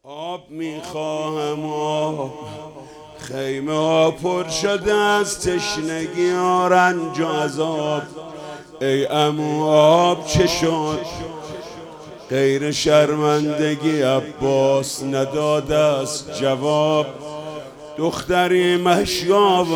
آب میخواهم آب، خیمه ها پر شده از تشنگی و رنج و عذاب. ای عمو آب چه شد؟ غیر شرمندگی عباس نداده است جواب. دختری مشک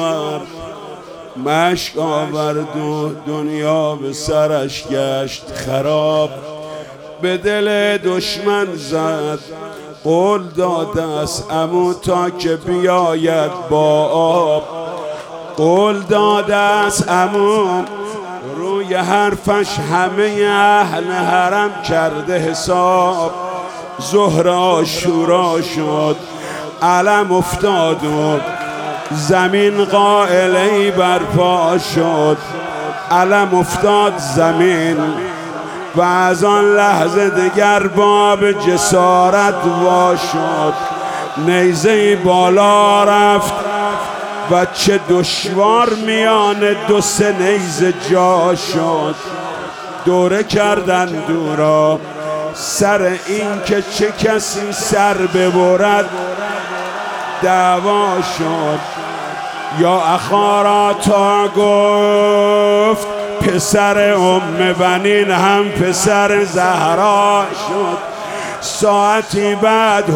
آورد و دنیا به سرش گشت خراب. به دل دشمن زد، قول داده است عمو تا که بیاید با آب. قول داده است عمو، روی حرفش همه اهل حرم کرده حساب. ظهر عاشورا شد، علم افتاد و زمین قائله برپا شد. علم افتاد زمین و از آن لحظه دیگر باب جسارت وا شد. نیزه بالا رفت و چه دشوار میان دو سه نیزه جا شد. دوره کردن دورا سر این که چه کسی سر ببرد دعوا شد. یا اخارا تا گفت پسر بنین هم پسر زهرا شد. ساعتی بعد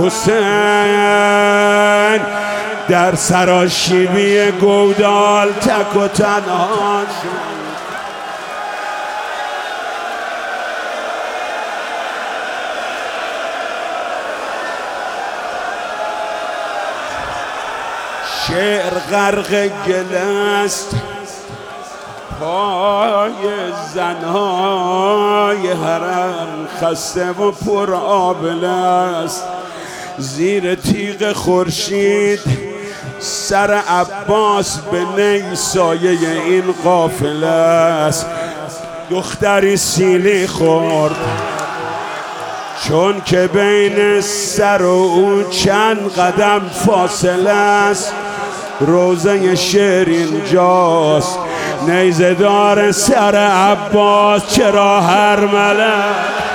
حسین در سراشیبی گودال تک و تنها شد. شعر غرق گل است، پای زنهای حرم خسته و پر آبله است. زیر تیغ خورشید سر عباس به نی سایه این قافله است. دختری سیلی خورد چون که بین سر و او چند قدم فاصله است. روزه شعر اینجاست، نیزه دار سر عباس چرا هر ملک